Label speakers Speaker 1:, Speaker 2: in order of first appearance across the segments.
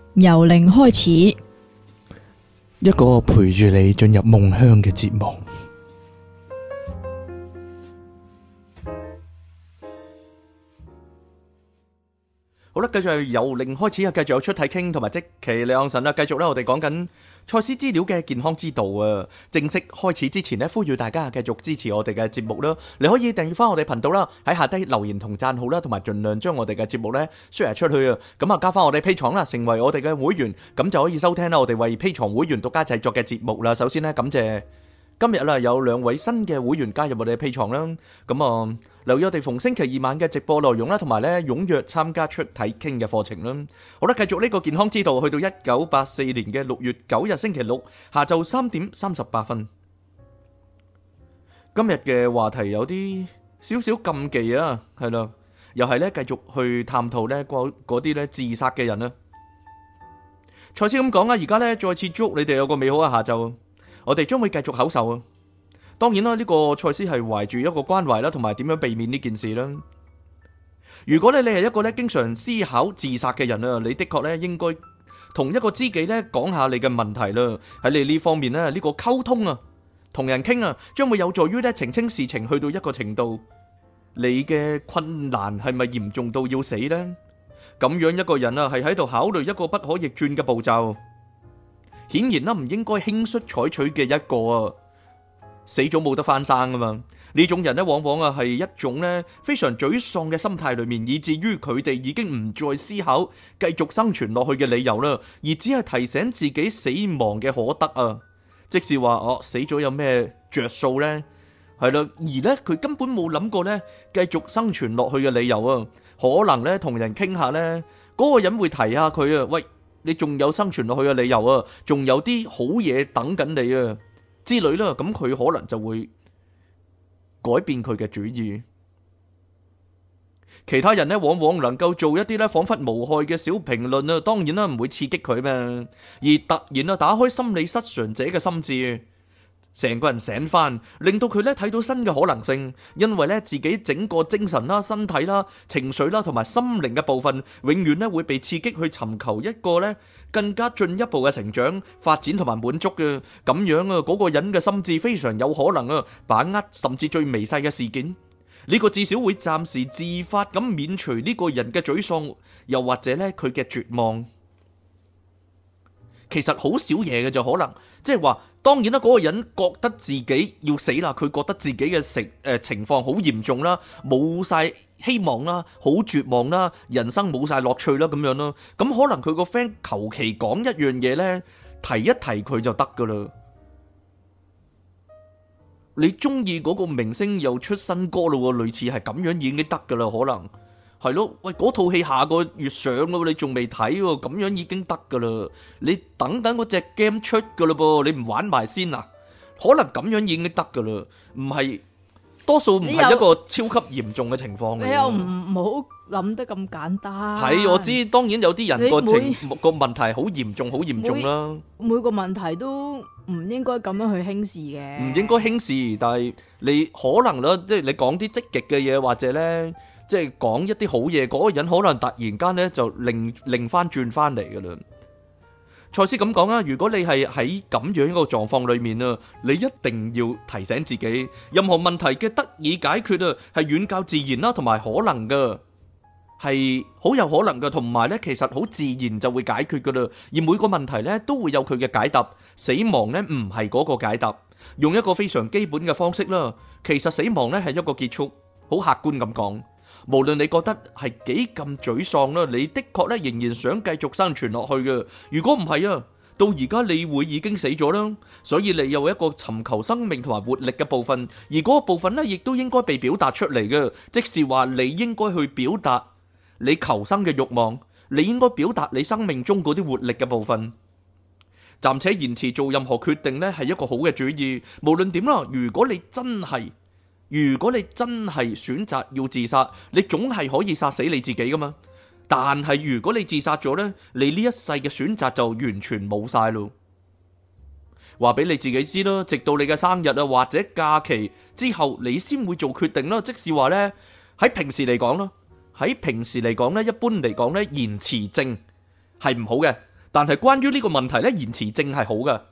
Speaker 1: 由零開始，
Speaker 2: 一個陪住你進入夢鄉嘅節目。好啦，繼續係由零開始啊！繼續有出體傾同埋即其兩神啦。繼續咧，我哋講緊賽斯資料嘅健康之道啊！正式開始之前呢，呼籲大家繼續支持我哋嘅節目啦。你可以訂閱翻我哋頻道啦，喺下低留言同讚好啦，同埋盡量將我哋嘅節目咧 share 出去啊！咁啊，加翻我哋 Patreon啦，成為我哋嘅會員，咁就可以收聽啦我哋為 Patreon會員獨家製作嘅節目啦。首先呢，感謝今日啦有兩位新嘅會員加入我哋嘅 Patreon啦，咁啊留意我哋逢星期二晚嘅直播內容啦，同埋咧踴躍參加出體傾嘅課程啦。好啦，繼續呢個健康之道，去到1984年嘅6月9日星期六下晝3點38分。今日嘅話題有啲少少禁忌啊，係啦，又係咧繼續去探討咧嗰啲咧自殺嘅人啊。賽斯咁講啊，而家咧再次祝你哋有個美好嘅下晝。我哋將會繼續口授啊！當然啦，呢個賽斯係懷住一個關懷啦，同埋點樣避免呢件事啦。如果你係一個咧經常思考自殺嘅人啊，你的確咧應該同一個知己咧講下你嘅問題啦。喺你呢方面咧，呢個溝通啊，同人傾啊，將會有助於咧澄清事情去到一個程度。你嘅困難係咪嚴重到要死呢？咁樣一個人啊，係喺度考慮一個不可逆轉嘅步驟。顯然啦，唔應該輕率採取嘅一個啊，死咗冇得翻生啊嘛！呢種人咧，往往啊係一種咧非常沮喪嘅心態裏面，以至於佢哋已經唔再思考繼續生存落去嘅理由啦，而只係提醒自己死亡嘅可得啊！即是話死咗有咩着數呢？係啦，而咧佢根本冇諗過咧繼續生存落去嘅理由啊！可能咧同人傾下咧，嗰個人會提下佢啊，喂，你仲有生存落去嘅理由啊，仲有啲好嘢等緊你啊之類啦，咁佢可能就會改變佢嘅主意。其他人呢，往往能夠做一啲呢仿佛無害嘅小評論啊，當然啦唔會刺激佢咩，而突然啊打開心理失常者嘅心智，成個人醒翻，令到佢咧睇到新嘅可能性，因為咧自己整個精神啦、身體啦、情緒啦同埋心靈嘅部分，永遠咧會被刺激去尋求一個咧更加進一步嘅成長、發展同埋滿足嘅。咁樣啊，嗰個人嘅心智非常有可能啊，把握甚至最微細嘅事件。呢個至少會暫時自發咁免除呢個人嘅沮喪，又或者咧佢嘅絕望。其實好少嘢嘅就可能，即係話，當然啦，嗰個人覺得自己要死啦，佢覺得自己嘅情況好嚴重啦，冇晒希望啦，好絕望啦，人生冇晒樂趣啦，咁樣咯。咁可能佢個 friend 求其講一樣嘢呢，提一提佢就得噶啦。你中意嗰個明星又出新歌咯，類似係咁樣已經得噶啦，可能。係咯，喂，嗰套戲下個月上咯，你仲未睇喎，咁樣已經得噶啦。你等等嗰隻 game 出噶啦噃，你唔玩埋先啊？可能咁樣已經得噶啦，唔係多數唔係一個超級嚴重嘅情況。
Speaker 3: 你又唔好諗得咁簡單。
Speaker 1: 係我知，當然有啲人個問題好嚴重，好嚴重啦。
Speaker 3: 每個問題都唔應該咁樣去輕視嘅。
Speaker 1: 唔應該輕視，但係你可能啦，即係你講啲積極嘅嘢，或者咧。即係講一啲好嘢，嗰個人可能突然間咧就擰翻轉翻嚟噶啦。賽斯咁講啊，如果你係喺咁樣一個狀況裏面啊，你一定要提醒自己，任何問題嘅得以解決啊，係遠較自然啦，同埋可能噶，係好有可能噶，同埋咧其實好自然就會解決噶啦。而每個問題咧都會有佢嘅解答，死亡咧唔係嗰個解答，用一個非常基本嘅方式啦。其實死亡咧係一個結束，好客觀咁講。無論你覺得係幾咁沮喪啦，你的確咧仍然想繼續生存落去嘅。如果唔係啊，到而家你會已經死咗啦。所以你有一個尋求生命同埋活力嘅部分，而嗰個部分咧亦都應該被表達出嚟嘅。即是話你應該去表達你求生嘅慾望，你應該表達你生命中嗰啲活力嘅部分。暫且延遲做任何決定咧係一個好嘅主意。無論點啦，如果你真係選擇要自殺，你總係可以殺死你自己噶嘛。但係如果你自殺咗呢，你呢一世嘅選擇就完全冇晒咯。話俾你自己知啦，直到你嘅生日啊或者假期之後，你先會做決定啦。即是話呢，喺平時嚟講呢，一般嚟講呢，延遲症係唔好嘅。
Speaker 2: 但係關於呢個問題呢，延遲症係好噶，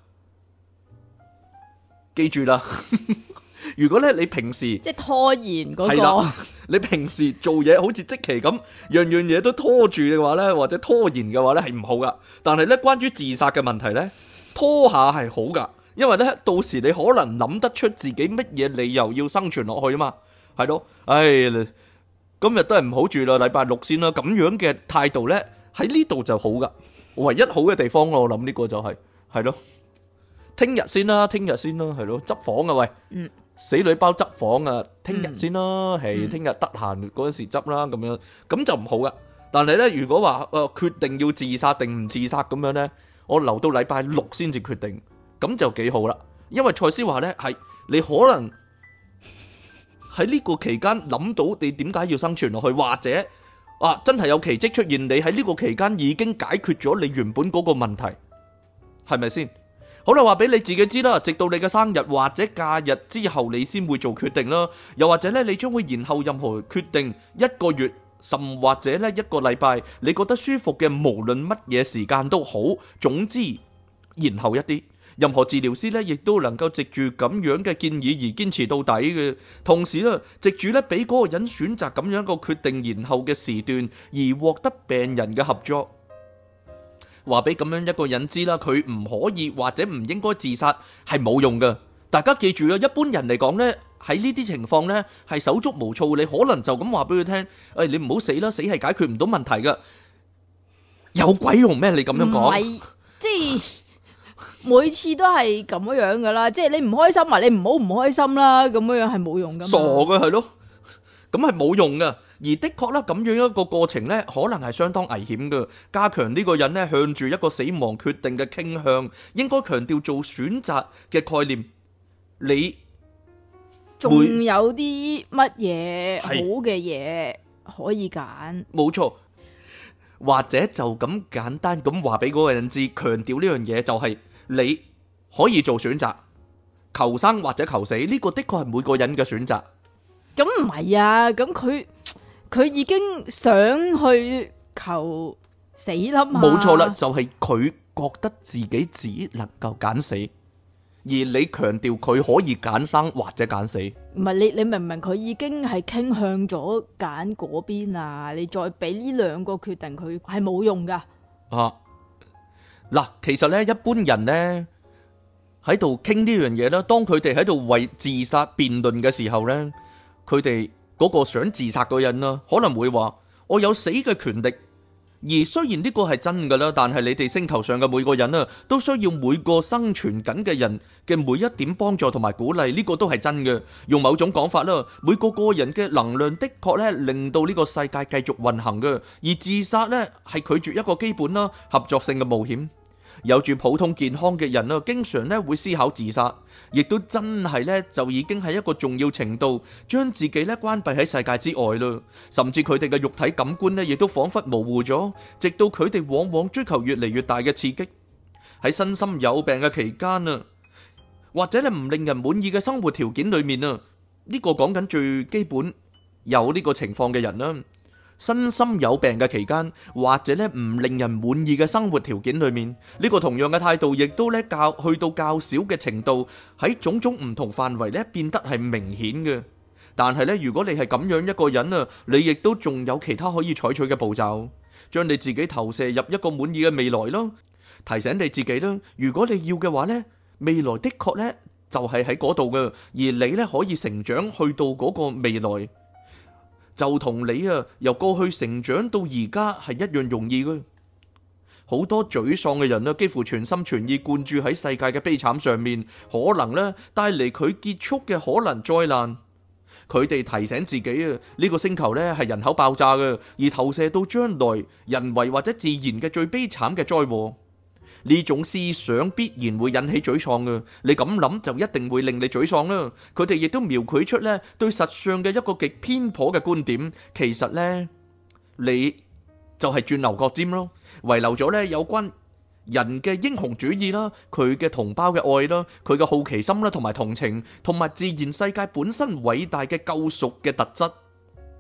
Speaker 2: 記住啦。如果咧你平時
Speaker 3: 即係拖延嗰、個
Speaker 2: 係啦，你平時做嘢好似即期咁，樣樣嘢都拖住嘅話呢，或者拖延嘅話呢，係唔好噶。但係呢，關於自殺嘅問題呢，拖下係好噶，因為呢，到時你可能諗得出自己乜嘢理由要生存落去啊嘛，係咯。今日都係唔好住啦，禮拜六先啦。咁樣嘅態度呢，喺呢度就好噶，唯一好嘅地方我諗呢個就係咯，聽日先啦，係咯，執房啊喂。死女包執房啊，聽日先啦，係聽日得閒嗰陣時執啦，咁樣咁就唔好噶。但係咧，如果話決定要自殺定唔自殺咁樣咧，我留到禮拜六先至決定，咁就幾好啦。因為賽斯話咧，係你可能喺呢個期間諗到你點解要生存落去，或者真係有奇蹟出現，你喺呢個期間已經解決咗你原本嗰個問題，係咪先？好啦，話俾你自己知啦，直到你嘅生日或者假日之後，你先會做決定啦。又或者咧，你將會延後任何決定1個月，甚或者咧1個禮拜，你覺得舒服嘅，無論乜嘢時間都好。總之，延後一啲。任何治療師咧，亦都能夠藉住咁樣嘅建議而堅持到底嘅。同時咧，藉住咧俾嗰個人選擇咁樣一個決定延後嘅時段，而獲得病人嘅合作。話俾咁樣一個人知啦，佢唔可以或者唔應該自殺係冇用㗎。大家記住啊，一般人嚟講呢，喺呢啲情況呢係手足無措。你可能就咁話俾佢聽，你唔好死啦，死係解決唔到問題㗎。有鬼用咩？你咁樣講，
Speaker 3: 唔係即係每次都係咁樣噶啦。即係你唔開心啊，你唔好唔開心啦，咁樣係冇用噶。
Speaker 2: 傻嘅係咯，咁係冇用㗎。而的確啦，咁樣一個過程呢，可能係相當危險嘅。加強呢個人呢向住一個死亡決定嘅傾向，應該強調做選擇嘅概念。你
Speaker 3: 仲有啲乜嘢好嘅嘢可以揀？
Speaker 2: 冇錯，或者就咁簡單咁話俾嗰個人知，強調呢樣嘢就係你可以做選擇，求生或者求死，呢個的確係每個人嘅選擇。
Speaker 3: 咁唔係啊，咁佢已經想去求死啦嘛。
Speaker 2: 冇錯啦，就係佢覺得自己只能夠揀死，而你強調佢可以揀生或者揀死。
Speaker 3: 唔係，你明唔明？佢已經係傾向咗揀嗰邊啊！你再俾呢兩個決定，佢係冇用噶。
Speaker 2: 嗱，其實咧，一般人咧喺度傾呢樣嘢啦，當佢哋喺度為自殺辯論嘅時候咧，佢哋嗰個想自殺嘅人啦，可能會話：我有死嘅權力。而雖然呢個係真噶啦，但係你哋星球上嘅每個人啊，都需要每個生存緊嘅人嘅每一點幫助同埋鼓勵，呢個都係真嘅。用某種講法啦，每個個人嘅能量的確咧，令到呢個世界繼續運行嘅。而自殺咧，係拒絕一個基本啦合作性嘅冒險。有住普通健康嘅人啊，經常咧會思考自殺，亦都真係咧就已經係一個重要程度，將自己咧關閉喺世界之外啦。甚至佢哋嘅肉體感官咧，亦都仿佛模糊咗，直到佢哋往往追求越嚟越大嘅刺激。喺身心有病嘅期間啊，或者咧唔令人滿意嘅生活條件裏面啊，呢個講緊最基本有呢個情況嘅人啦。身心有病嘅期間，或者咧唔令人滿意嘅生活條件裏面，呢個同樣嘅態度，亦都咧去到較少嘅程度，喺種種唔同範圍咧變得係明顯嘅。但係咧，如果你係咁樣一個人啊，你亦都仲有其他可以採取嘅步驟，將你自己投射入一個滿意嘅未來咯。提醒你自己啦，如果你要嘅話咧，未來的確咧就係喺嗰度嘅，而你咧可以成長去到嗰個未來。就同你由過去成長到而家係一樣容易嘅。好多沮喪嘅人幾乎全心全意灌注喺世界嘅悲慘上面，可能咧帶嚟佢結束嘅可能災難。佢哋提醒自己呢個星球咧係人口爆炸嘅，而投射到將來人為或者自然嘅最悲慘嘅災禍。呢種思想必然會引起沮喪嘅，你咁諗就一定會令你沮喪啦。佢哋亦都描繪出咧對實相嘅一個極偏頗嘅觀點，其實咧你就係鑽牛角尖咯，遺留咗咧有關人嘅英雄主義啦，佢嘅同胞嘅愛啦，佢嘅好奇心啦，同埋同情，同埋自然世界本身偉大嘅救贖嘅特質。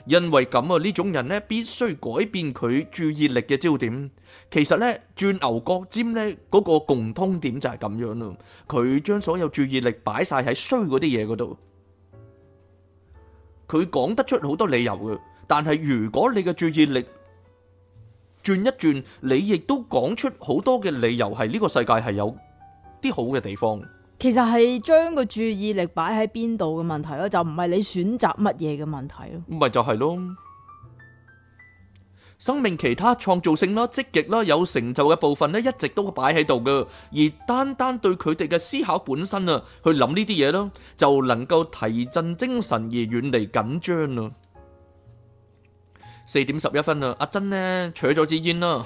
Speaker 2: 因為咁啊，呢種人呢必須改變佢注意力嘅焦點。其實呢，轉牛角尖呢嗰個共通點就係咁樣咯。佢將所有注意力擺晒喺衰嗰啲嘢嗰度。佢講得出好多理由嘅，但係如果你嘅注意力轉一轉，你亦都講出好多嘅理由，係呢個世界係有啲好嘅地方。
Speaker 3: 其實係將個注意力擺喺邊度嘅問題咯，就唔係你選擇乜嘢嘅問題咯。
Speaker 2: 咪就係咯，生命其他創造性啦、積極啦、有成就嘅部分咧，一直都擺喺度噶，而單單對佢哋嘅思考本身啊，去諗呢啲嘢咯，就能夠提振精神而遠離緊張啦。4:11啦，阿珍呢取咗支煙啦，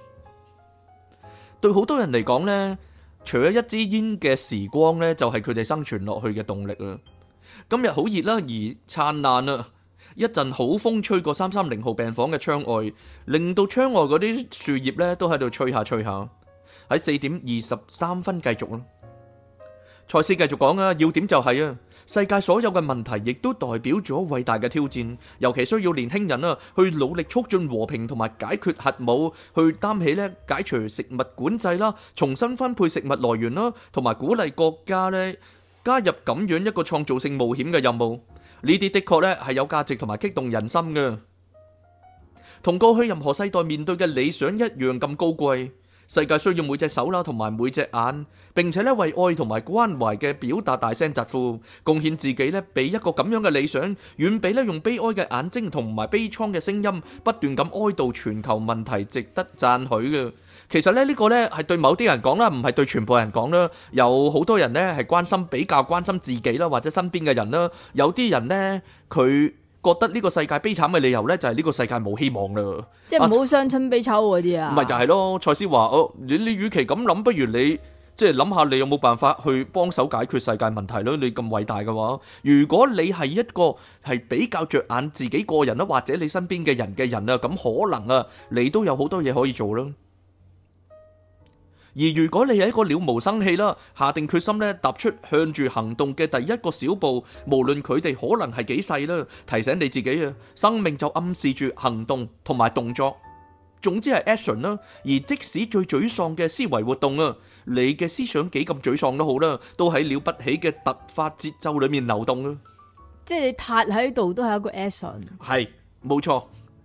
Speaker 2: 對好多人嚟講呢，除咗一支煙嘅時光呢，就係佢哋生存落去嘅動力啦。今日好熱啦，而燦爛啦，一陣好風吹過330號病房嘅窗外，令到窗外嗰啲樹葉呢都喺度吹下吹下。喺4:23繼續啦。賽斯繼續講啊，要點就係啊，世界所有嘅問題亦都代表咗偉大嘅挑戰，尤其需要年輕人啊去努力促進和平同埋解決核武，去擔起咧解除食物管制啦、重新分配食物來源啦，同埋鼓勵國家咧加入咁樣一個創造性冒險嘅任務。呢啲的確咧係有價值同埋激動人心嘅，同過去任何世代面對嘅理想一樣咁高貴。世界需要每隻手啦，同埋每隻眼，並且咧為愛同埋關懷嘅表達大聲疾呼，貢獻自己咧，俾一個咁樣嘅理想，遠比咧用悲哀嘅眼睛同埋悲愴嘅聲音，不斷咁哀悼全球問題，值得讚許嘅。其實咧呢個咧係對某啲人講啦，唔係對全部人講啦。有好多人咧係比較關心自己啦，或者身邊嘅人啦。有啲人咧佢覺得呢個世界悲慘嘅理由呢，就係呢個世界冇希望啦，
Speaker 3: 即係唔好傷春悲秋嗰啲啊。
Speaker 2: 唔係就係咯，賽斯話你與其咁諗，不如你即係諗下你有冇辦法去幫手解決世界問題咯。你咁偉大嘅話，如果你係一個係比較着眼自己個人啦，或者你身邊嘅人啊，咁可能啊，你都有好多嘢可以做啦。而如果你係一個了無生氣啦，下定決心咧踏出向住行動嘅第一個小步，無論佢哋可能係幾細啦，提醒你自己啊，生命就暗示住行動同埋動作，總之係 action 啦。而即使最沮喪嘅思維活動啊，你嘅思想幾咁沮喪都好啦，都喺了不起嘅突發節奏裏面流動啦。
Speaker 3: 即係你塌喺度都係一個 action。係，
Speaker 2: 冇錯。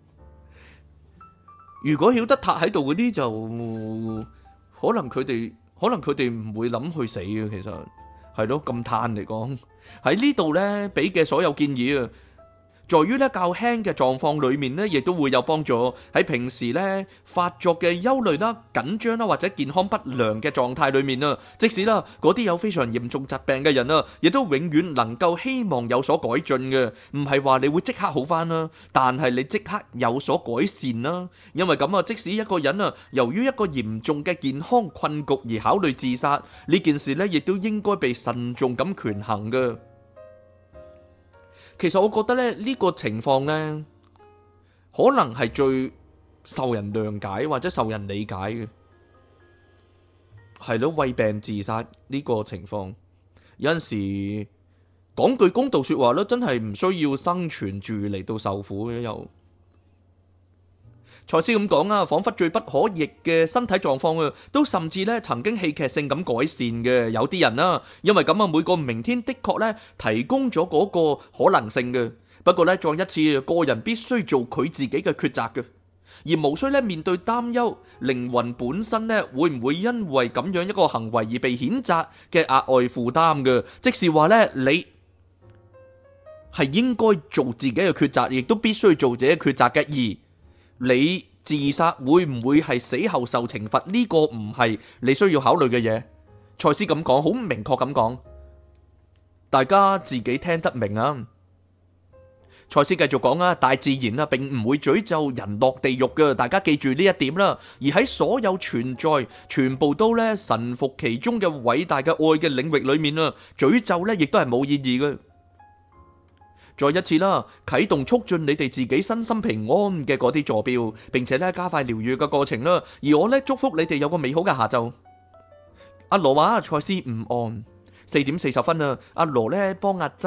Speaker 2: 如果曉得塌喺度嗰啲就可能佢哋唔會諗去死嘅，其實係咯，咁嘆嚟講喺呢度呢，俾嘅所有建議啊，在於呢較輕嘅狀況裏面呢，亦都會有幫助。喺平時呢發作嘅憂慮啦、緊張啦或者健康不良嘅狀態裏面啊，即使啦嗰啲有非常嚴重疾病嘅人啊，亦都永遠能夠希望有所改進嘅。唔係話你會即刻好返啦，但係你即刻有所改善啦。因為咁啊，即使一個人啊，由於一個嚴重嘅健康困局而考慮自殺，呢件事呢亦都應該被慎重咁權衡嘅。其實我覺得咧呢個情況呢，可能係最受人諒解或者受人理解嘅，係咯，胃病自殺呢個情況，有陣時講句公道說話咯，真係唔需要生存住嚟到受苦嘅又。賽斯咁講啊，彷彿最不可逆嘅身體狀況啊，都甚至咧曾經戲劇性咁改善嘅。有啲人啦，因為咁啊，每個明天的確咧提供咗嗰個可能性嘅。不過咧，再一次，個人必須做佢自己嘅抉擇嘅，而無需咧面對擔憂，靈魂本身咧會唔會因為咁樣一個行為而被譴責嘅額外負擔嘅。即是話咧，你係應該做自己嘅抉擇，亦都必須做自己嘅抉擇嘅。而你自殺會唔會係死後受懲罰？呢個唔係你需要考慮嘅嘢。賽斯咁講，好明確咁講，大家自己聽得明啊。賽斯繼續講啊，大自然啊並唔會詛咒人落地獄嘅，大家記住呢一點啦。而喺所有存在全部都咧臣服其中嘅偉大嘅愛嘅領域裏面啊，詛咒咧亦都係冇意義嘅。再一次啦，啟動促進你哋自己身心平安嘅嗰啲坐標，並且咧加快療癒嘅過程啦。而我咧祝福你哋有個美好嘅下晝。阿羅話賽斯唔按4:40啊，阿羅咧幫阿珍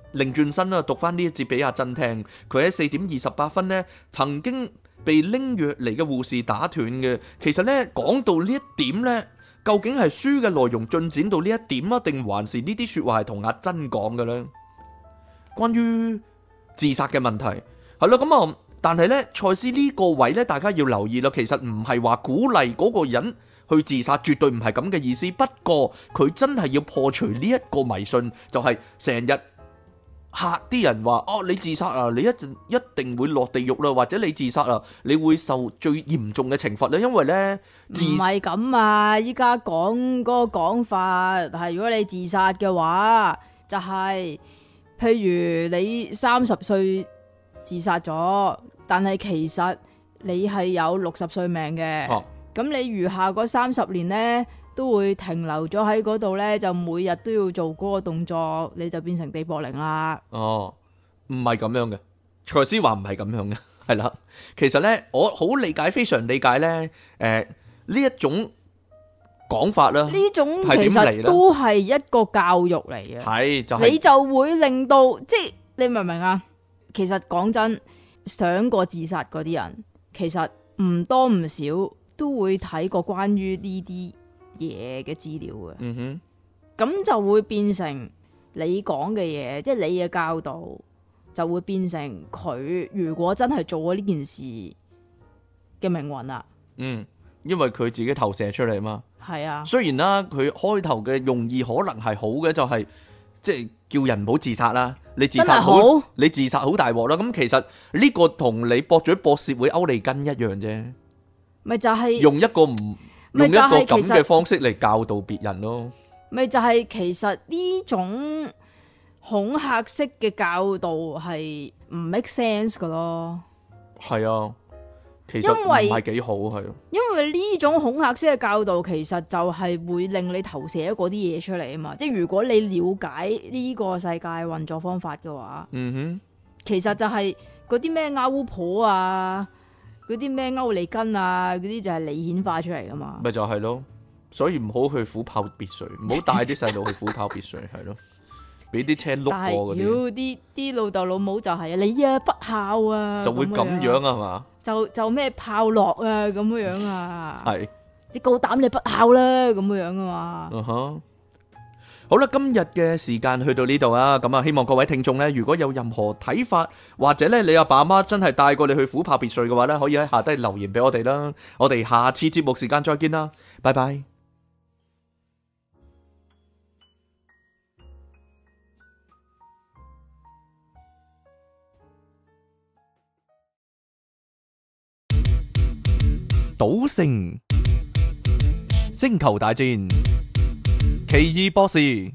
Speaker 1: 擰轉身啦，讀翻呢一節俾阿珍聽。佢喺4:28呢曾經被拎藥嚟嘅護士打斷嘅。其實呢，講到呢一點呢，究竟係書嘅內容進展到呢一點啊，定還是呢啲說話係同阿珍講嘅呢？關於自殺嘅問題係咯，咁啊，但係呢，賽斯呢個位呢，大家要留意啦。其實唔係話鼓勵嗰個人去自殺，絕對唔係咁嘅意思。不過佢真係要破除呢一個迷信，就係成日嚇啲人話哦，你自殺啊，你一定會落地獄啦，或者你自殺啊，你會受最嚴重嘅懲罰咧。因為呢，
Speaker 3: 唔係咁啊！依家講嗰個講法係，如果你自殺嘅話，就係譬如你30歲自殺咗，但係其實你係有60歲命嘅。咁你餘下嗰30年呢，都會停留咗喺嗰度呢，就每日都要做嗰個動作，你就變成地縛靈啦。
Speaker 1: 哦，唔係咁樣嘅，賽斯話唔係咁樣嘅，係啦。其實呢，我好理解，非常理解呢，呢一種講法啦。呢
Speaker 3: 種其實都係一個教育嚟嘅，
Speaker 1: 係就係
Speaker 3: 你就會令到即係你明唔明啊？其實講真，想過自殺嗰啲人，其實唔多唔少都會睇過關於呢啲嘢嘅資料嘅。
Speaker 1: 嗯哼，
Speaker 3: 咁就會變成你講嘅嘢，即係你嘅教導就會變成佢如果真係做咗呢件事嘅命運啦。
Speaker 1: 嗯，因為佢自己投射出嚟嘛。
Speaker 3: 係啊，
Speaker 1: 雖然啦，佢開頭嘅用意可能係好嘅，就係即係叫人唔好自殺啦。你自殺好，你自殺好大鑊啦。咁其實呢個同你駁嘴駁舌會勾脷根一樣啫。咪就係用一個咁嘅方式嚟教導別人咯。
Speaker 3: 咪就係其實呢種恐嚇式嘅教導係唔 make sense 噶咯。
Speaker 1: 係啊，其實唔係幾好，係。
Speaker 3: 因為呢種恐嚇式嘅教導其實就係會令你投射嗰啲嘢出嚟啊嘛。即係如果你了解呢個世界運作方法嘅話，其實就係嗰啲咩歐巫婆啊，嗰啲咩歐利根啊，嗰啲就係你顯化出嚟噶嘛。
Speaker 1: 咪就係咯，所以唔好去虎豹別墅，唔好帶啲細路去虎豹別墅，係咯，俾啲車碌過嗰啲。
Speaker 3: 啲老豆老母就係你啊不孝啊，
Speaker 1: 就會咁樣啊嘛。
Speaker 3: 就咩炮落啊咁樣啊。
Speaker 1: 係
Speaker 3: 你夠膽你不孝啦咁樣啊嘛。
Speaker 1: 好啦，今日嘅時間去到呢度啊，咁啊，希望各位聽眾呢，如果有任何睇法，或者呢你阿爸阿媽真係帶過你去虎豹別墅嘅話呢，可以喺下低留言俾我哋啦。我哋下次節目時間再見啦，拜拜。賭聖、星球大戰、奇異博士，你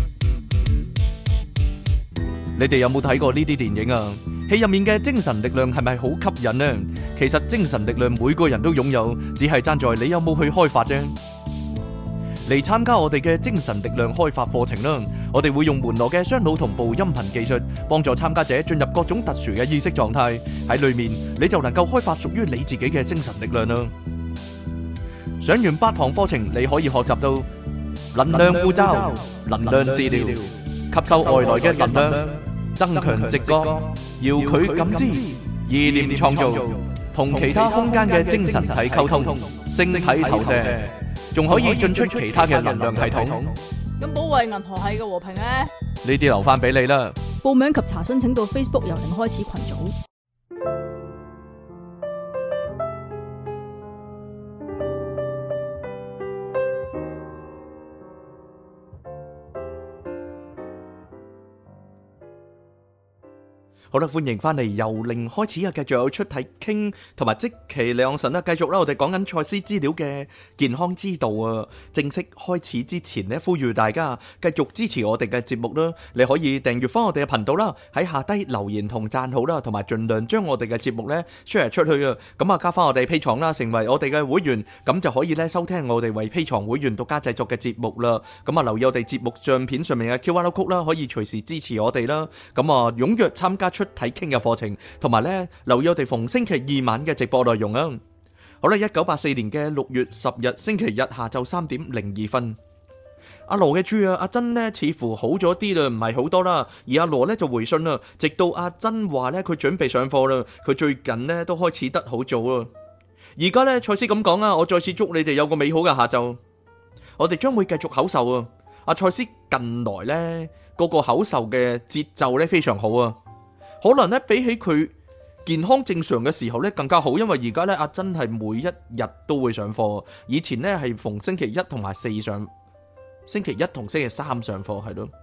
Speaker 1: 哋有冇睇過呢啲電影啊？戲入面嘅精神力量係咪好吸引呢？其實精神力量每個人都擁有，只係爭在你有冇去開發啫。嚟參加我哋嘅精神力量開發課程啦！我哋會用門羅嘅雙腦同步音頻技術，幫助參加者進入各種特殊嘅意識狀態。喺裏面你就能夠開發屬於你自己嘅精神力量啦！上完8堂課程，你可以學習到能量護罩、能量治療、吸收外來嘅能量、增強直覺、遙距感知、意念創造、同其他空間嘅精神體溝通、星體投射，仲可以進出其他嘅能量系統。
Speaker 3: 咁保衛銀河系嘅和平呢？
Speaker 1: 呢啲留翻俾你啦。
Speaker 3: 報名及查詢請到 Facebook 由零開始群組。
Speaker 1: 好啦，歡迎翻嚟由零開始啊！繼續有出體傾同埋即其兩神啦，繼續啦，我哋講緊賽斯資料嘅健康之道啊！正式開始之前呢，呼籲大家繼續支持我哋嘅節目啦！你可以訂閱翻我哋嘅頻道啦，喺下低留言同讚好啦，同埋盡量將我哋嘅節目呢 share 出去啊！咁啊，加翻我哋 Patreon啦，成為我哋嘅會員，咁就可以呢收聽我哋為 Patreon會員獨家製作嘅節目啦！咁啊，留意我哋節目相片上面嘅 QR code 啦，可以隨時支持我哋啦！咁啊，踴躍參加出體傾嘅課程，同埋咧留意我哋逢星期二晚嘅直播內容啊！好啦，1984年嘅6月10日星期日下晝3點02分， 阿羅嘅豬啊，阿珍呢似乎好咗啲啦，唔係好多啦。而阿羅呢就回信啦，直到阿珍話呢，佢準備上課啦，佢最近呢都開始得好早啊。而家呢，賽斯咁講啊，我再次祝你哋有個美好嘅下晝。我哋將會繼續口授啊。阿賽斯近來呢個口授嘅節奏呢非常好啊，可能呢比起佢健康正常嘅時候呢更加好，因為而家呢，阿珍係每一日都會上課，以前呢係逢星期一同埋四上。星期一同星期三上課係咯，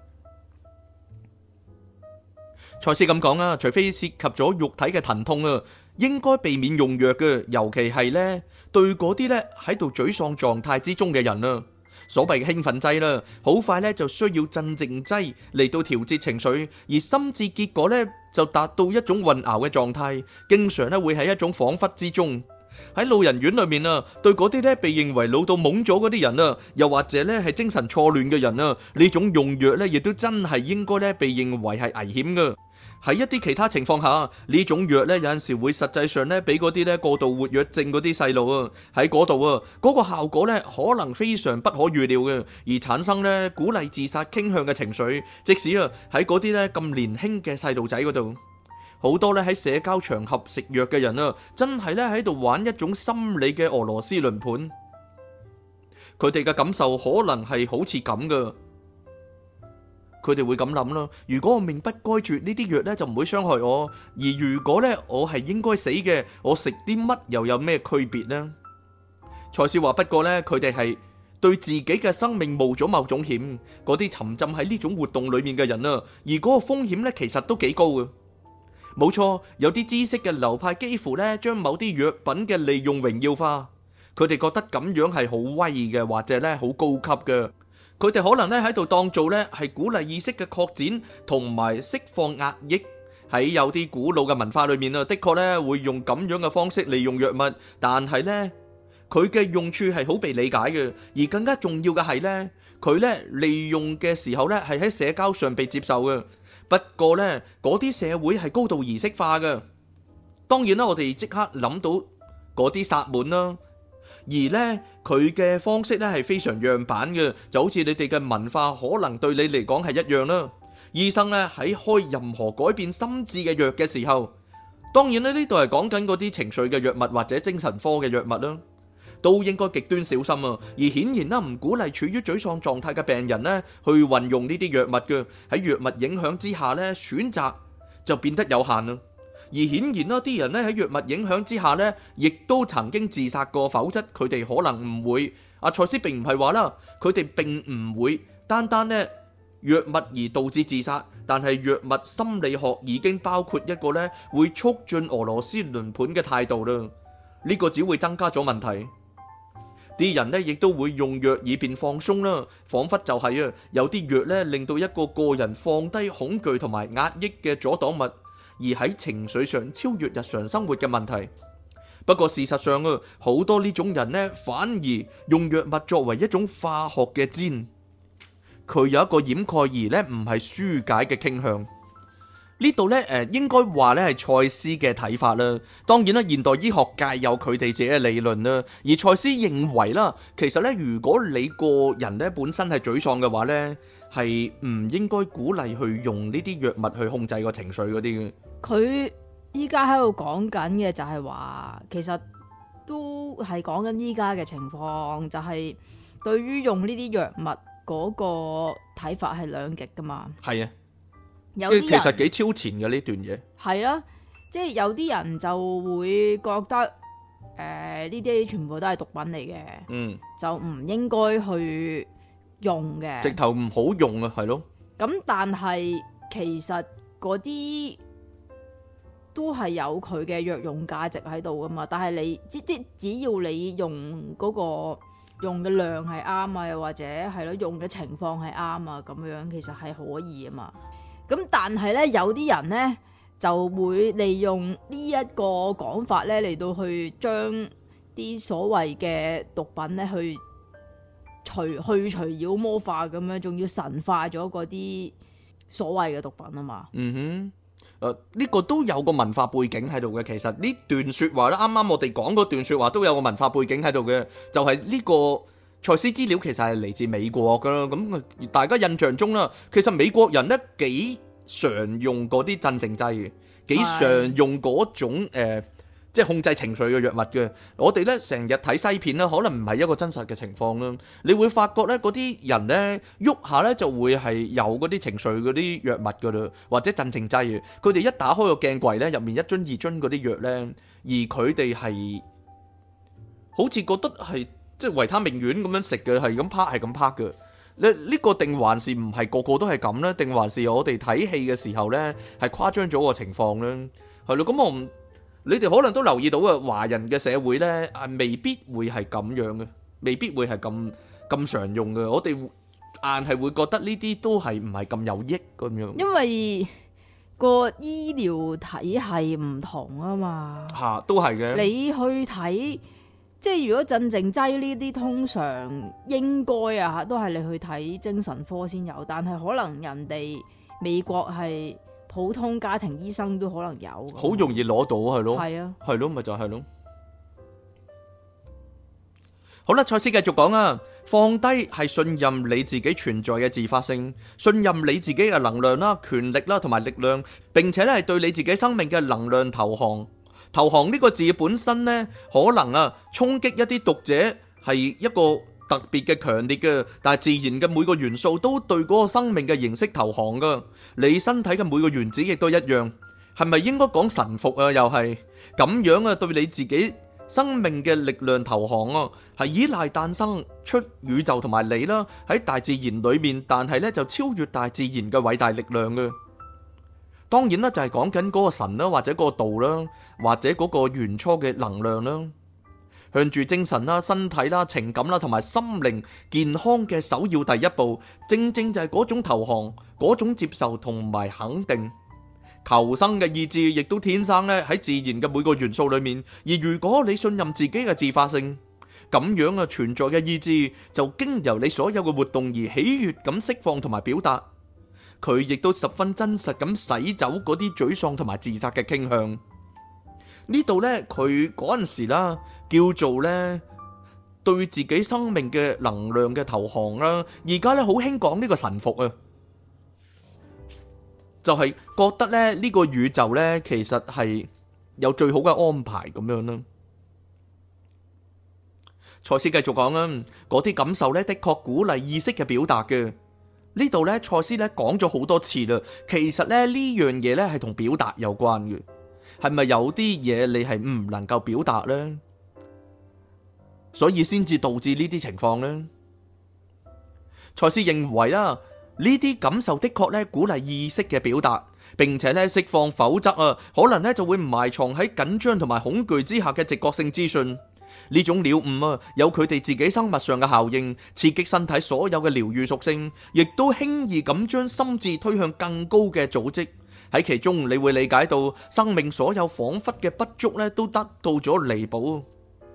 Speaker 1: 賽斯咁講啊，除非涉及咗肉體嘅疼痛啊，應該避免用藥嘅，尤其係呢對嗰啲呢喺度沮喪狀態之中嘅人啊，所謂嘅興奮劑啦，好快呢就需要鎮靜劑嚟到調節情緒，而心智結果呢就達到一種混淆嘅狀態，經常呢會喺一種恍惚之中。喺老人院裏面啊，對嗰啲咧被認為老到懵咗嗰啲人啊，又或者咧係精神錯亂嘅人啊，呢種用藥咧亦都真係應該咧被認為係危險嘅。喺一啲其他情況下，呢種藥咧有陣時會實際上咧俾嗰啲咧過度活躍症嗰啲細路啊喺嗰度啊，嗰個效果咧可能非常不可預料嘅，而產生咧鼓勵自殺傾向嘅情緒，即使啊喺嗰啲咧咁年輕嘅細路仔嗰度。好多咧喺社交場合食藥嘅人啊，真係咧喺度玩一種心理嘅俄羅斯輪盤。佢哋嘅感受可能係好似咁噶，佢哋會咁諗啦。如果我命不該絕，呢啲藥咧就唔會傷害我；而如果咧我係應該死嘅，我食啲乜又有咩區別呢？賽斯話：不過咧，佢哋係對自己嘅生命冒咗某種險。嗰啲沉浸喺呢種活動裏面嘅人啊，而嗰個風險咧其實都幾高嘅。冇錯，有啲知識嘅流派幾乎咧將某啲藥品嘅利用榮耀化，佢哋覺得咁樣係好威嘅，或者咧好高級嘅。佢哋可能咧喺度當做咧係鼓勵意識嘅擴展同埋釋放壓抑。喺有啲古老嘅文化裏面啊，的確咧會用咁樣嘅方式利用藥物，但係咧佢嘅用處係好被理解嘅，而更加重要嘅係咧佢咧利用嘅時候咧係喺社交上被接受嘅。不過呢，嗰啲社會係高度儀式化嘅。當然啦，我哋即刻諗到嗰啲薩滿啦，而呢，佢嘅方式咧係非常樣板嘅，就好似你哋嘅文化可能對你嚟講係一樣啦。醫生咧喺開任何改變心智嘅藥嘅時候，當然咧呢度係講緊嗰啲情緒嘅藥物或者精神科嘅藥物啦，都應該極端小心啊！而顯然啦，唔鼓勵處於沮喪狀態嘅病人咧去運用呢啲藥物嘅。喺藥物影響之下咧，選擇就變得有限啦。而顯然啦，啲人咧喺藥物影響之下咧，亦都曾經自殺過，否則佢哋可能唔會。阿賽斯並唔係話啦，佢哋並唔會單單咧藥物而導致自殺，但係藥物心理學已經包括一個咧會促進俄羅斯輪盤嘅態度啦。呢個只會增加咗問題。啲人咧亦都會用藥以便放鬆啦，彷彿就係啊，有啲藥咧令到一個人放低恐懼同埋壓抑嘅阻擋物，而喺情緒上超越日常生活嘅問題。不過事實上啊，好多呢種人咧反而用藥物作為一種化學嘅氈，佢有一個掩蓋而咧唔係紓解嘅傾向。呢度咧應該話咧係賽斯嘅睇法啦。當然啦，現代醫學界有佢哋自己嘅理論啦。而賽斯認為啦，其實咧如果你個人咧本身係沮喪嘅話咧，係唔應該鼓勵去用呢啲藥物去控制個情緒嗰啲嘅。佢
Speaker 3: 依家喺度講緊嘅就係話，其實都係講緊依家嘅情況，就係對於用呢啲藥物嗰個睇法係兩極噶嘛。
Speaker 1: 係啊。
Speaker 3: 有啲人
Speaker 1: 其實幾超前嘅呢段嘢，
Speaker 3: 係啦，即係有啲人就會覺得呢啲全部都係毒品嚟嘅，就唔應該去用嘅，
Speaker 1: 直頭唔好用啊，係咯。
Speaker 3: 咁但係其實嗰啲都係有佢嘅藥用價值喺度噶嘛，但係你只要你用嗰個用嘅量係啱啊，又或者係咯用嘅情況係啱啊，咁樣其實係可以啊嘛。咁但係咧，有啲人咧就會利用呢一個講法咧嚟到去將啲所謂嘅毒品咧去除妖魔化咁樣，仲要神化咗嗰啲所謂嘅毒品啊嘛。
Speaker 1: 呢個都有個文化背景喺度嘅。其實呢段說話咧，啱啱我哋講嗰段說話都有個文化背景喺度嘅，就係呢個賽斯資料其實係嚟自美國噶啦，咁大家印象中啦，其實美國人咧幾常用嗰啲鎮靜劑嘅，幾常用嗰種即係控制情緒嘅藥物嘅。我哋咧成日睇西片啦，可能唔係一個真實嘅情況啦。你會發覺咧嗰啲人咧喐下咧就會係有嗰啲情緒嗰啲藥物噶啦，或者鎮靜劑嘅。佢哋一打開個鏡櫃咧，入面一樽二樽嗰啲藥咧，而佢哋係好似覺得係即係維他命丸咁樣食嘅，係咁啪係咁啪嘅。呢個定還是唔係個個都係咁咧？定還是我哋睇戲嘅時候咧係誇張咗個情況咧？係咯，咁我唔。你哋可能都留意到啊，華人嘅社會咧未必會係咁樣嘅，未必會係咁常用嘅。我哋硬係會覺得呢啲都係唔係咁有益咁樣。
Speaker 3: 因為個醫療體系唔同啊嘛。
Speaker 1: 嚇，都係嘅。
Speaker 3: 你去睇，即係如果鎮靜劑呢啲，通常應該啊都係你去睇精神科先有，但係可能人哋美國係。普通家庭醫生都可能有，
Speaker 1: 好容易攞到係咯，
Speaker 3: 係啊，
Speaker 1: 係咯，咪就係咯。好啦，賽斯繼續講啊，放低係信任你自己存在嘅自發性，信任你自己嘅能量啦、權力啦同埋力量，並且咧係對你自己生命嘅能量投降。投降呢個字本身呢，可能啊衝擊一啲讀者係一個特別嘅強烈嘅，但係自然嘅每個元素都對嗰個生命嘅形式投降噶。你身體嘅每個原子亦都一樣，係咪應該講臣服啊？又係咁樣啊？對你自己生命嘅力量投降啊，係依賴誕生出宇宙同埋你啦，喺大自然裏面，但係咧就超越大自然嘅偉大力量嘅。當然啦，就係講緊嗰個神啦，或者嗰個道啦，或者嗰個原初嘅能量啦。向住精神啦、身體啦、情感啦同埋心靈健康嘅首要第一步，正正就係嗰種投降、嗰種接受同埋肯定。求生嘅意志亦都天生咧喺自然嘅每個元素裏面。而如果你信任自己嘅自發性，咁樣啊存在嘅意志就經由你所有嘅活動而喜悅咁釋放同埋表達。佢亦都十分真實咁洗走嗰啲沮喪同埋自責嘅傾向。呢度呢，佢嗰陣時啦，叫做呢對自己生命嘅能量嘅投降啦。而家呢，好興講呢個臣服啊，就係覺得咧呢個宇宙呢，其實係有最好嘅安排咁樣啦。賽斯繼續講啦，嗰啲感受呢，的確鼓勵意識嘅表達嘅。呢度呢，賽斯呢講咗好多次啦。其實呢，呢樣嘢呢係同表達有關嘅。係咪有啲嘢你係唔能夠表達呢？所以先至導致呢啲情況呢？賽斯認為啦，呢啲感受的確咧鼓勵意識嘅表達，並且咧釋放，否則啊，可能咧就會埋藏喺緊張同埋恐懼之下嘅直覺性資訊。呢種了悟啊，有佢哋自己生物上嘅效應，刺激身體所有嘅療愈屬性，亦都輕易咁將心智推向更高嘅組織。喺其中，你會理解到生命所有彷彿嘅不足咧，都得到咗彌補。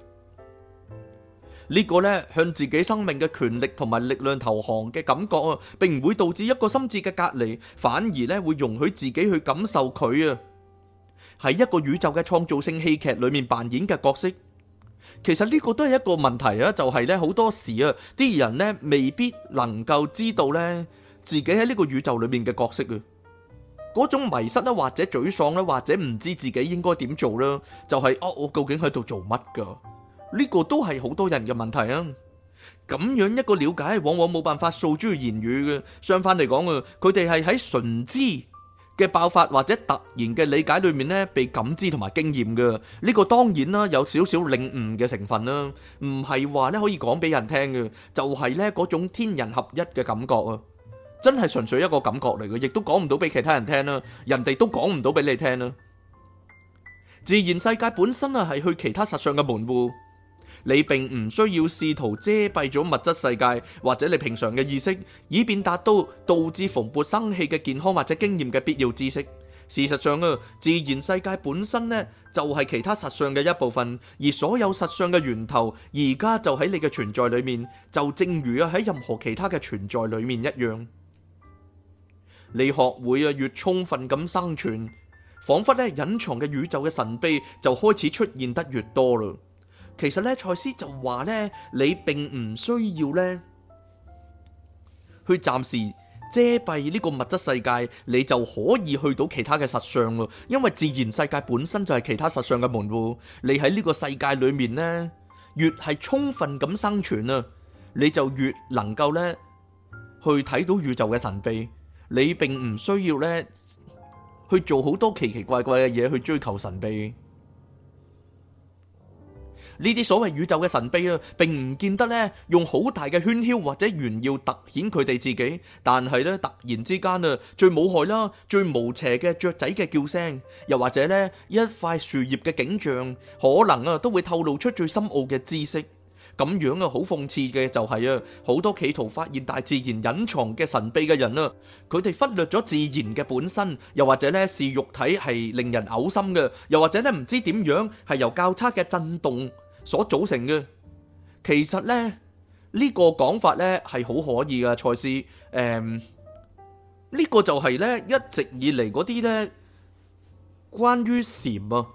Speaker 1: 呢個咧向自己生命嘅權力同埋力量投降嘅感覺啊，並唔會導致一個心智嘅隔離，反而咧會容許自己去感受佢啊，喺一個宇宙嘅創造性戲劇裏面扮演嘅角色。其實呢個都係一個問題啊，就係咧好多時啊，啲人咧未必能夠知道咧自己喺呢個宇宙裏面嘅角色啊。嗰種迷失啦，或者沮喪啦，或者唔知自己應該點做啦，就係我究竟喺度做乜噶？呢個都係好多人嘅問題啊！咁樣一個了解，往往冇辦法訴諸言語嘅。相反嚟講啊，佢哋係喺純知嘅爆發或者突然嘅理解裏面咧，被感知同埋經驗嘅。呢個當然啦，有少少領悟嘅成分啦，唔係話咧可以講俾人聽嘅，就係咧嗰種天人合一嘅感覺啊！真係純粹一個感覺嚟嘅，亦都講唔到俾其他人聽啦，人哋都講唔到俾你聽啦。自然世界本身啊係去其他實相嘅門戶，你並唔需要試圖遮蔽咗物質世界或者你平常嘅意識，以便達到導致蓬勃生氣嘅健康或者經驗嘅必要知識。事實上啊，自然世界本身呢就係其他實相嘅一部分，而所有實相嘅源頭而家就喺你嘅存在裏面，就正如啊喺任何其他嘅存在裏面一樣。你學會啊越充分咁生存，仿佛咧隱藏嘅宇宙嘅神秘就開始出現得越多啦。 其實咧，賽斯就話咧，你並唔需要咧去暫時遮蔽呢個物質世界，你就可以去到其他嘅實相咯。因為自然世界本身就係其他實相嘅門戶，你喺呢個世界裏面咧，越係充分咁生存啊，你就越能夠咧去睇到宇宙嘅神秘。你並唔需要咧去做好多奇奇怪怪嘅嘢去追求神秘。呢啲所謂宇宙嘅神秘啊，並唔見得咧用好大嘅喧囂或者炫耀突顯佢哋自己，但係咧突然之間啊，最冇害啦、最無邪嘅雀仔嘅叫聲，又或者咧一塊樹葉嘅景象，可能啊都會透露出最深奧嘅知識。咁樣啊，好諷刺嘅就係啊，好多企圖發現大自然隱藏嘅神秘嘅人啊，佢哋忽略咗自然嘅本身，又或者咧視肉體係令人嘔心嘅，又或者咧唔知點樣係由較差嘅震動所組成嘅。其實咧呢個講法咧係好可以噶，賽斯呢個就係咧一直以嚟嗰啲咧關於禪啊，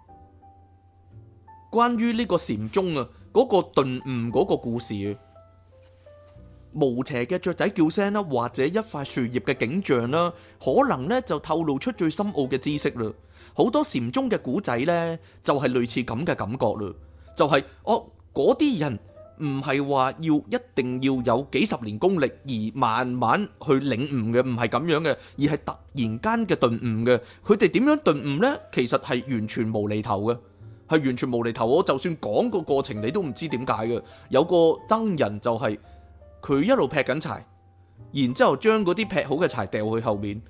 Speaker 1: 關於呢個禪宗啊嗰個頓悟嗰個故事啊，無邪嘅雀仔叫聲啦，或者一塊樹葉嘅景象啦，可能咧就透露出最深奧嘅知識啦。好多禪宗嘅古仔咧就係類似咁嘅感覺啦，就係嗰啲人唔係話要一定要有幾十年功力而慢慢去領悟嘅，唔係咁樣嘅，而係突然間嘅頓悟嘅。佢哋點樣頓悟呢？其實係完全無厘頭嘅，係完全無厘頭。我就算講個過程，你都唔知點解嘅。有個僧人就係佢一路劈緊柴，然之後將嗰啲劈好嘅柴掉去後面，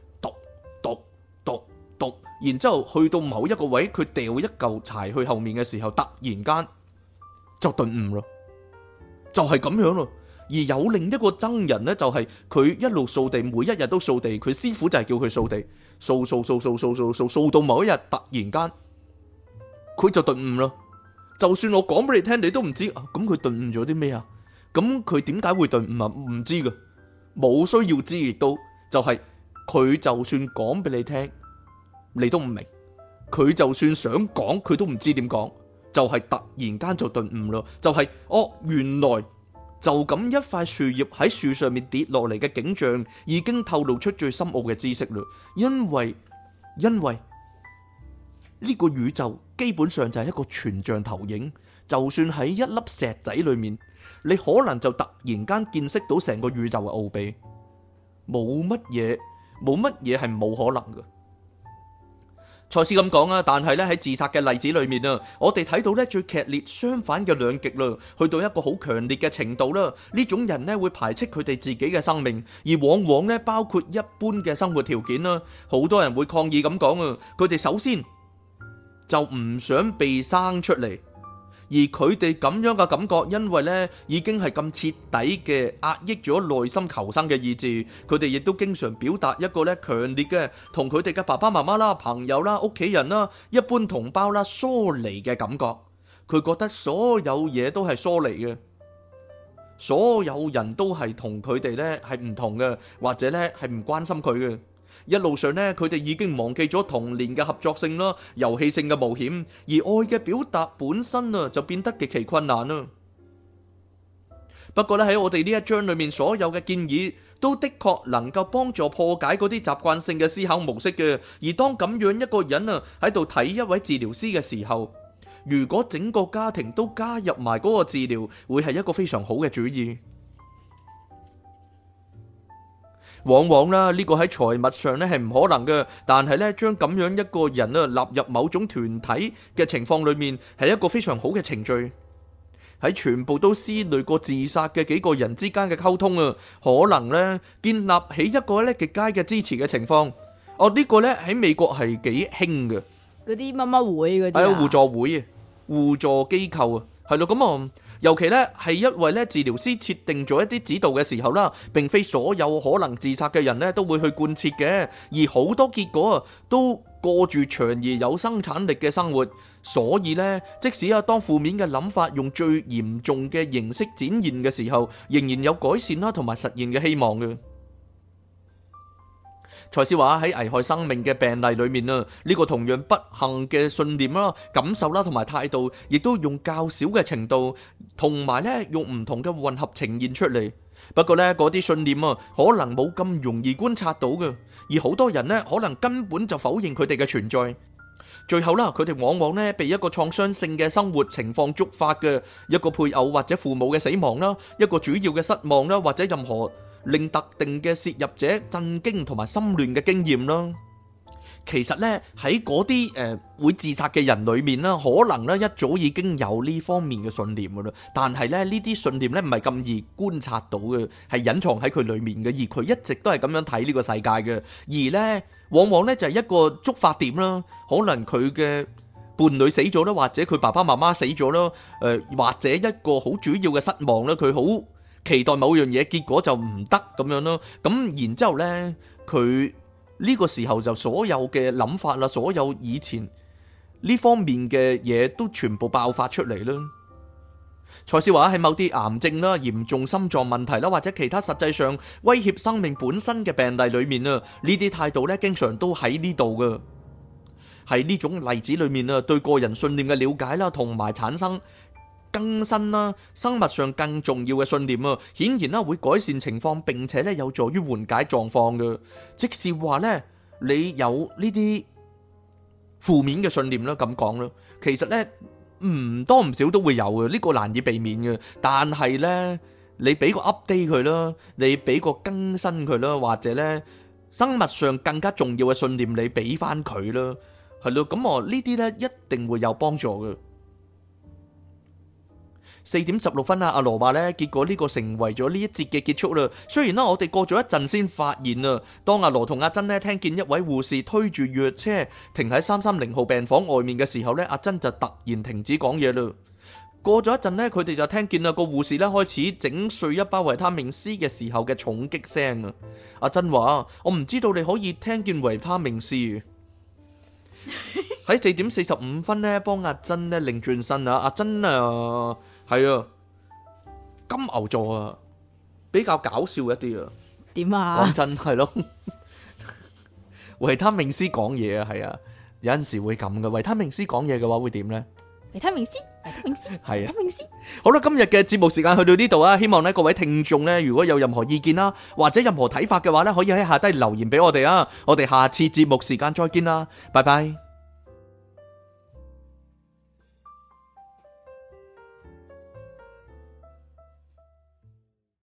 Speaker 1: 讀，然之後去到某一個位，佢掉一嚿柴去後面嘅時候，突然間就頓悟咯。就係咁樣咯，而有另一個僧人呢，就係佢一路掃地，每一日都掃地，佢師傅就係叫佢掃地，掃到某一日突然間佢就頓悟咯。就算我講俾你聽，你都唔知咁佢頓悟咗啲咩啊？咁佢點解會頓悟啊？唔知噶，冇需要知，亦都就係佢就算講俾你聽，你都唔明。佢就算想講，佢都唔知點講。就係突然間就頓悟咯，就係原來就咁一塊樹葉喺樹上面跌落嚟嘅景象，已經透露出最深奧嘅知識啦。因為呢個宇宙基本上就係一個全像投影，就算喺一粒石仔裏面，你可能就突然間見識到成個宇宙嘅奧秘，冇乜嘢係冇可能嘅。賽斯咁講啊，但係咧喺自殺嘅例子裏面啊，我哋睇到咧最劇烈相反嘅兩極啦，去到一個好強烈嘅程度啦。呢種人咧會排斥佢哋自己嘅生命，而往往咧包括一般嘅生活條件啦。好多人會抗議咁講啊，佢哋首先就唔想被生出嚟。而佢哋咁樣嘅感覺，因為咧已經係咁徹底嘅壓抑咗內心求生嘅意志，佢哋亦都經常表達一個咧強烈嘅同佢哋嘅爸爸媽媽啦、朋友啦、屋企人啦、一般同胞啦疏離嘅感覺。佢覺得所有嘢都係疏離嘅，所有人都係同佢哋咧係唔同嘅，或者咧係唔關心佢嘅。一路上呢，佢哋已經忘記咗童年嘅合作性啦、遊戲性嘅冒險，而愛嘅表達本身啊，就變得極其困難啦。不過咧，喺我哋呢一章裏面，所有嘅建議都的確能夠幫助破解嗰啲習慣性嘅思考模式嘅。而當咁樣一個人啊喺度睇一位治療師嘅時候，如果整個家庭都加入埋嗰個治療，會係一個非常好嘅主意。往往啦，呢個喺財務上咧係唔可能嘅，但係咧將咁樣一個人啊納入某種團體嘅情況裏面，係一個非常好嘅程序。喺全部都思慮過自殺嘅幾個人之間嘅溝通啊，可能咧建立起一個咧極佳嘅支持嘅情況。呢個咧喺美國係幾興嘅，
Speaker 3: 嗰啲乜乜會嗰啲啊，
Speaker 1: 互助會啊，互助機構啊，係咯咁啊。尤其咧係因為咧治療師設定咗一啲指導嘅時候啦，並非所有可能自殺嘅人咧都會去貫徹嘅，而好多結果啊都過住長而有生產力嘅生活。所以咧，即使當負面嘅諗法用最嚴重嘅形式展現嘅時候，仍然有改善啦同埋實現嘅希望嘅。
Speaker 2: 賽斯話喺危害生命嘅病例裏面啊，呢個同樣不幸嘅信念啦、感受啦同埋態度，亦都用較少嘅程度，同埋咧用唔同嘅混合呈現出嚟。不過咧嗰啲信念啊，可能冇咁容易觀察到嘅，而好多人咧可能根本就否認佢哋嘅存在。最後啦，佢哋往往咧被一個創傷性嘅生活情況觸發嘅一個配偶或者父母嘅死亡啦，一個主要嘅失望啦，或者任何令特定嘅涉入者震驚同埋心亂嘅經驗啦。其實咧喺嗰啲會自殺嘅人裏面啦，可能咧一早已經有呢方面嘅信念噶啦，但係咧呢啲信念咧唔係咁易觀察到嘅，係隱藏喺佢裏面嘅，而佢一直都係咁樣睇呢個世界嘅，而咧往往咧就係一個觸發點啦，可能佢嘅伴侶死咗啦，或者佢爸爸媽媽死咗啦，或者一個好主要嘅失望啦，佢好期待某樣嘢，結果就唔得咁樣咯，咁然之後咧佢呢個時候就所有嘅諗法啦，所有以前呢方面嘅嘢都全部爆發出嚟啦。賽斯話喺某啲癌症啦、嚴重心臟問題啦，或者其他實際上威脅生命本身嘅病例裏面啊，呢啲態度咧經常都喺呢度噶。喺呢種例子裏面啊，對個人信念嘅了解啦，同埋產生更新啦，生物上更重要嘅信念啊，顯然啦會改善情況，並且咧有助於緩解狀況嘅。即是話咧，你有呢啲負面嘅信念啦，咁講啦，其實咧唔多唔少都會有嘅，呢個難以避免嘅。但係咧，你俾個 update 佢啦，你俾個更新佢啦，或者咧生物上更加重要嘅信念你俾翻佢啦，係咯，咁我呢啲咧一定會有幫助嘅。4:16阿羅話咧，結果呢個成為咗呢一節嘅結束啦。雖然啦，我哋過咗一陣先發現啊，當阿羅同阿珍咧聽見一位護士推住藥車停喺330號病房外面嘅時候咧，阿珍就突然停止講嘢啦。過咗一陣咧，佢哋就聽見啦個護士咧開始整碎一包維他命 C 嘅時候嘅重擊聲啊。阿珍話：我唔知道你可以聽見維他命 C。喺4:45咧，幫阿珍咧擰轉身啊，阿珍啊。係啊，金牛座啊，比較搞笑一啲啊。
Speaker 3: 點啊？
Speaker 2: 講真係咯，維他命 C 講嘢啊，係啊，有陣時會咁噶。維他命 C 講嘢嘅話會點呢？
Speaker 3: 維他命 C，維他命 C，
Speaker 2: 係啊，
Speaker 3: 維他命 C。
Speaker 2: 好啦，今日嘅節目時間去到呢度啊，希望呢各位聽眾呢，如果有任何意見啦，或者任何睇法嘅話呢，可以喺下低留言俾我哋啊。我哋下次節目時間再見啦，拜拜。